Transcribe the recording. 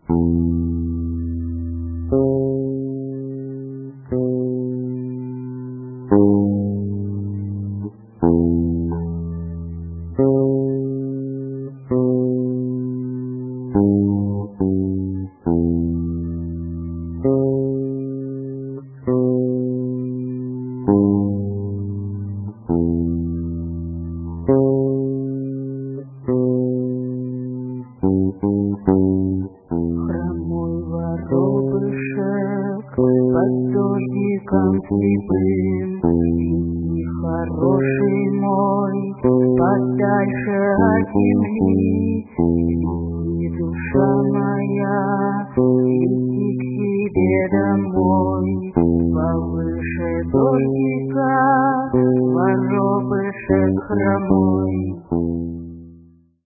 Хромой воробышек под дождиком слепым, нехороший мой, подальше от земли. И душа моя, лети к себе домой.